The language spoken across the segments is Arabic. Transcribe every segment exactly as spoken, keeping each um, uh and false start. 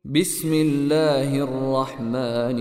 بسم الله الرحمن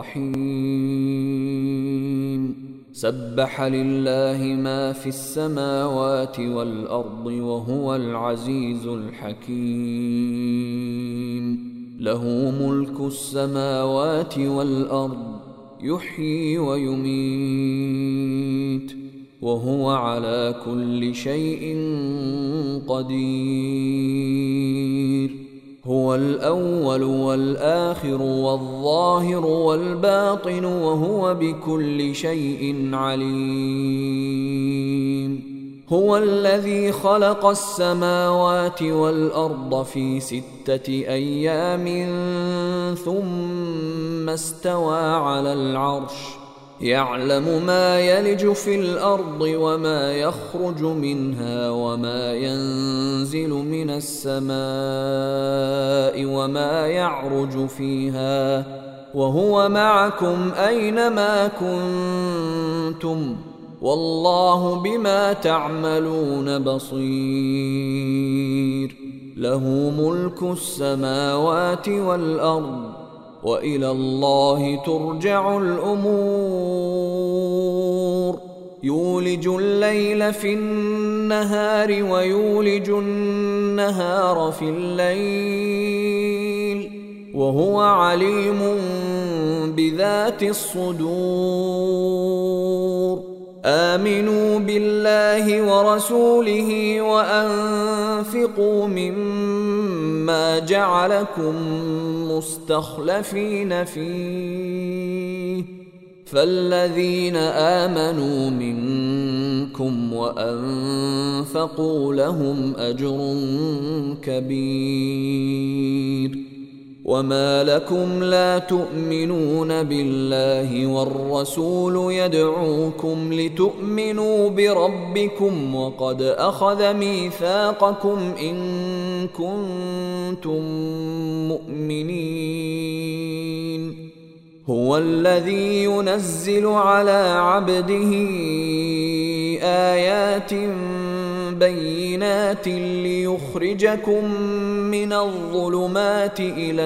الرحيم سبح لله ما في السماوات والأرض وهو العزيز الحكيم له ملك السماوات والأرض يحيي ويميت وهو على كل شيء قدير هو الأول والآخر والظاهر والباطن وهو بكل شيء عليم هو الذي خلق السماوات والأرض في ستة أيام ثم استوى على العرش يعلم ما يلج في الأرض وما يخرج منها وما ينزل من السماء وما يعرج فيها وهو معكم أينما كنتم والله بما تعملون بصير له ملك السماوات والأرض وإلى الله ترجع الأمور يولج الليل في النهار ويولج النهار في الليل وهو عليم بذات الصدور آمنوا بالله ورسوله وأنفقوا مما جعلكم مستخلفين فيه فالذين آمنوا منكم وأنفقوا لهم أجر كبير وما لكم لا تؤمنون بالله والرسول يدعوكم لتؤمنوا بربكم وقد أخذ ميثاقكم إن كنتم مؤمنين هو الذي ينزل على عبده آيات بينات ليخرجكم من الظلمات إلى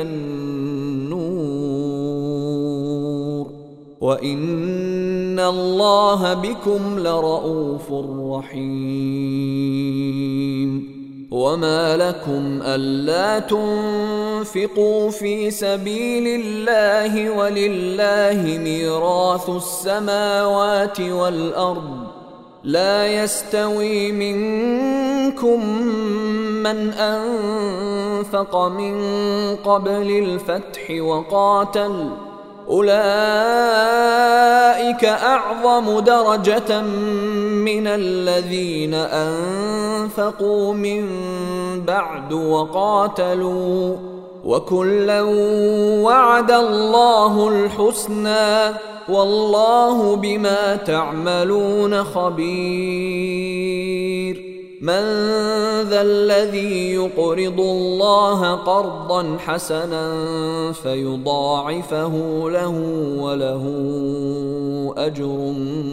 النور وإن الله بكم لرؤوف رحيم وما لكم ألا تنفقوا في سبيل الله ولله ميراث السماوات والأرض لا يستوي منكم من أنفق من قبل الفتح وقاتل أولئك أعظم درجة من الذين أنفقوا من بعد وقاتلوا وكلا وعد الله الحسنى والله بما تعملون خبير من ذا الذي يقرض الله قرضا حسنا فيضاعفه له وله أجر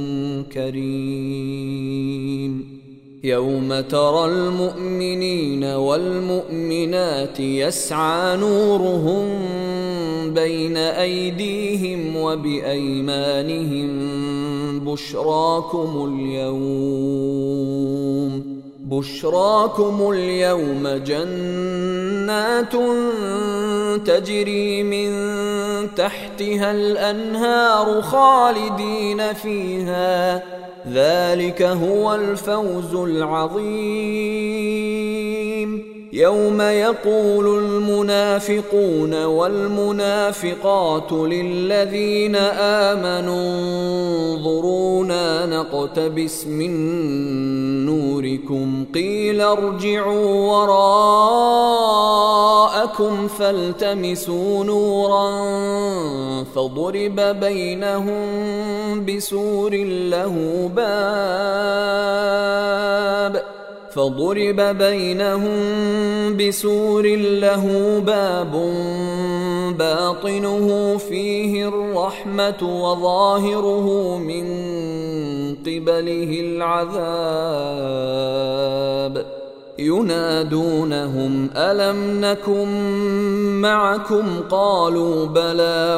كريم يوم ترى المؤمنين والمؤمنات يسعى نورهم بين أيديهم وبأيمانهم بشراكم اليوم بشراكم اليوم جنات تجري من تحتها الأنهار خالدين فيها ذلك هو الفوز العظيم يوم يقول المنافقون والمنافقات للذين آمنوا انظرونا نقتبس من نوركم قيل ارجعوا وراءكم فالتمسوا نورا فضرب بينهم بسور له باب فضرب بينهم بسور له باب باطنه فيه الرحمة وظاهره من قبله العذاب ينادونهم ألم نكن معكم قالوا بلى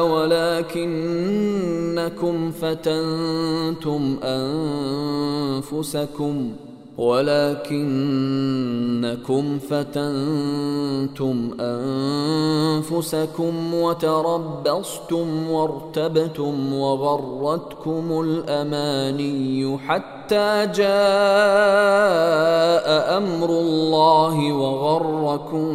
ولكنكم فتنتم أنفسكم ولكنكم فتنتم أنفسكم وتربصتم وارتبتم وغرتكم الأماني حتى جاء أمر الله وغركم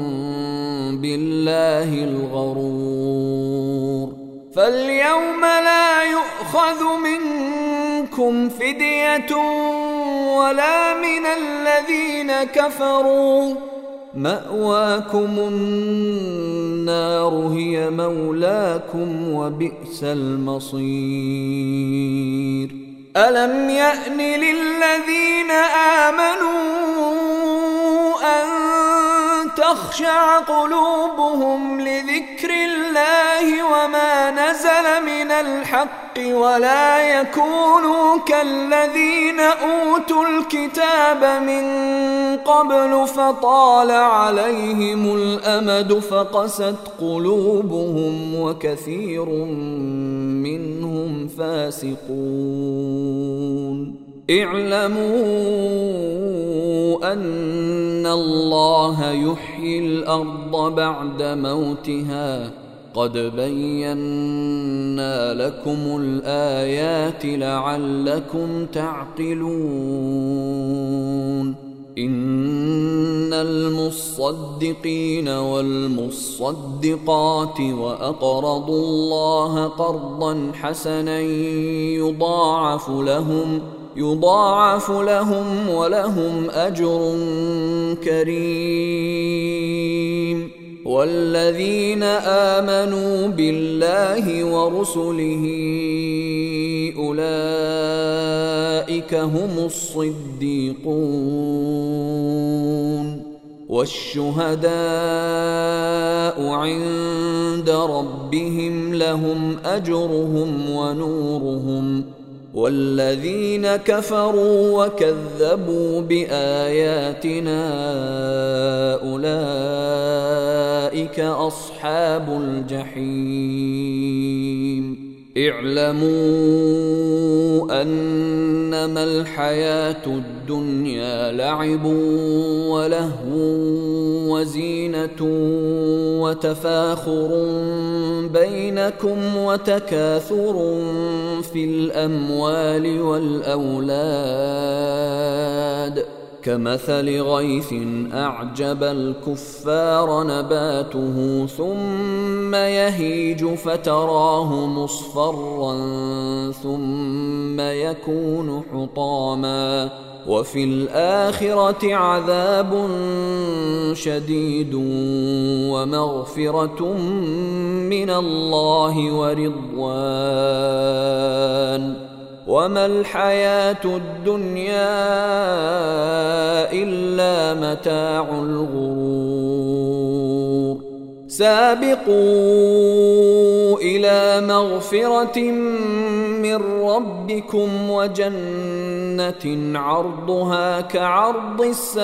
بالله الغرور. فاليوم لا يؤخذ منكم فدية ولا من الذين كفروا مأواكم النار هي مولاكم وبئس المصير. ألم يأن للذين آمنوا أن تخشع قلوبهم لذكر الله وما نزل من الحق ولا يكونوا كالذين أوتوا الكتاب من قبل فطال عليهم الأمد فقست قلوبهم وكثير منهم فاسقون. اعلموا أن الله يحيي الأرض بعد موتها قد بينا لكم الآيات لعلكم تعقلون. إن المصدقين والمصدقات وأقرضوا الله قرضا حسنا يضاعف لهم يضاعف لهم ولهم أجر كريم. والذين آمنوا بالله ورسله أولئك هم الصديقون والشهداء عند ربهم لهم أجرهم ونورهم. والذين كفروا وكذبوا بآياتنا أولئك أصحاب الجحيم. اعلموا أنما الحياة الدنيا لعب ولهو وزينة وتفاخر بينكم وتكاثر في الأموال والأولاد كمثل غيث أعجب الكفار نباته ثم يهيج فتراه مصفرا ثم يكون حطاما وفي الآخرة عذاب شديد ومغفرة من الله ورضوان وما الحياة الدنيا إلا متاع الغرور. سابقوا إلى مغفرة من ربكم وجنة عرضها كعرض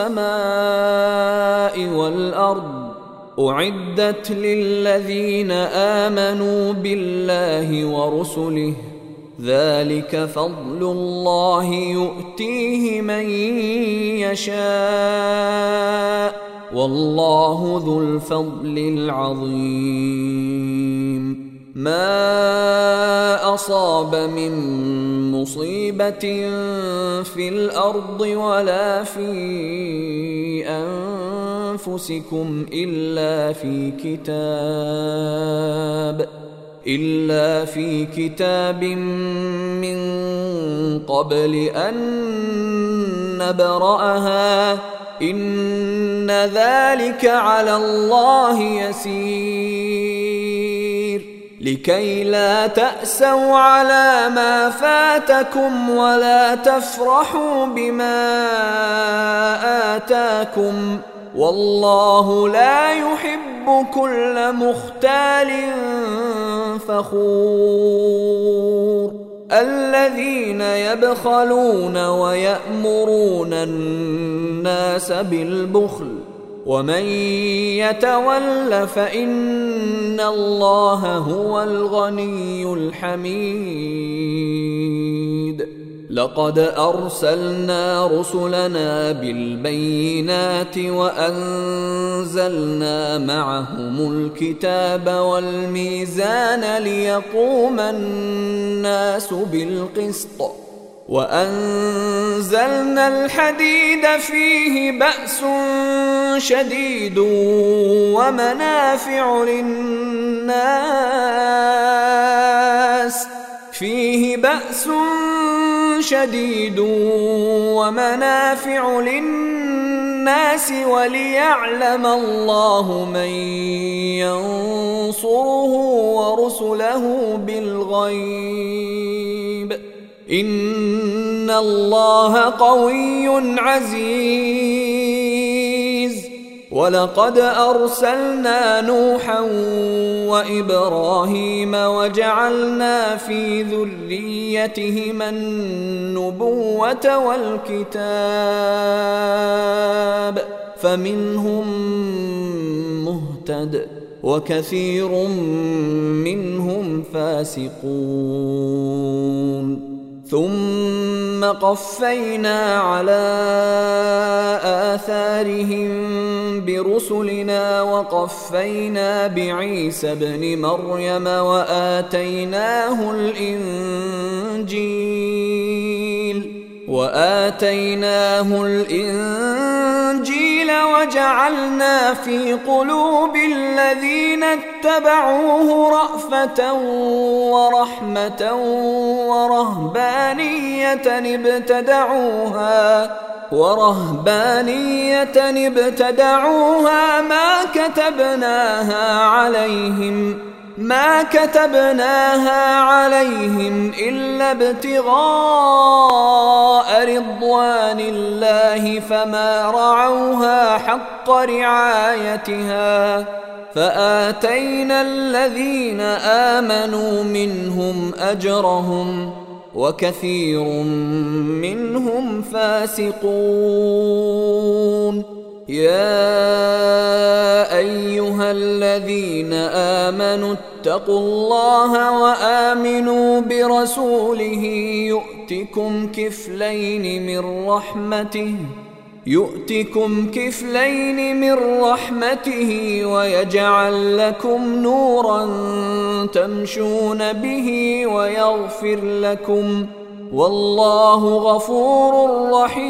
السماء والأرض أعدت للذين آمنوا بالله ورسله ذلك فضل الله يؤتيه من يشاء والله ذو الفضل العظيم. ما أصاب من مصيبة في الأرض ولا في أنفسكم إلا في كتاب إلا في كتاب من قبل أن نبرأها إن ذلك على الله يسير. لكي لا تأسوا على ما فاتكم ولا تفرحوا بما آتاكم والله لا يحب كل مختال فخور. الذين يبخلون ويأمرون الناس الناس بالبخل ومن يتول فإن الله هو الغني الحميد. لقد أرسلنا رسلنا بالبينات وأنزلنا معهم الكتاب والميزان ليقوم الناس بالقسط وأنزلنا الحديد فيه بأس شديد ومنافع للناس فيه بأس شديد ومنافع للناس وليعلم الله من ينصره ورسله بالغيب إن الله قوي عزيز. ولقد أرسلنا نوحا وإبراهيم وجعلنا في ذريتهما النبوة والكتاب فمنهم مهتد وكثير منهم فاسقون. ثم قفينا على آثارهم برسلنا وقفينا بعيسى ابن مريم وآتيناه الإنجيل وآتيناه الإنجيل وجعلنا في قلوب الذين اتبعوه رأفة ورحمة ورهبانية ابتدعوها ورهبانية ابتدعوها ما كتبناها عليهم ما كتبناها عليهم إلا ابتغاء رضوان الله فما رعوها حق رعايتها فآتينا الذين آمنوا منهم أجرهم وكثير منهم فاسقون. يا أيها الذين آمنوا اتقوا الله وآمنوا برسوله يؤتكم كفلين من رحمته يؤتكم كفلين من رحمته ويجعل لكم نورا تمشون به ويغفر لكم والله غفور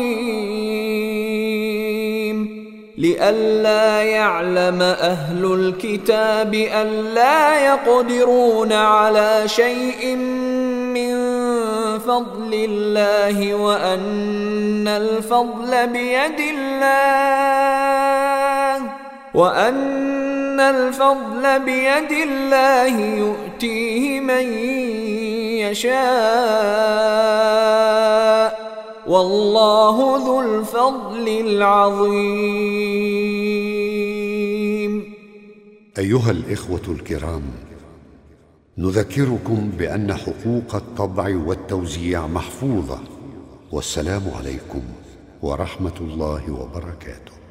رحيم. لئلا يعلم أهل الكتاب ألا يقدرون على شيء من فضل الله وأن الفضل بيد الله وأن الفضل بيد الله يؤتيه من يشاء والله ذو الفضل العظيم. أيها الإخوة الكرام، نذكركم بأن حقوق الطبع والتوزيع محفوظة. والسلام عليكم ورحمة الله وبركاته.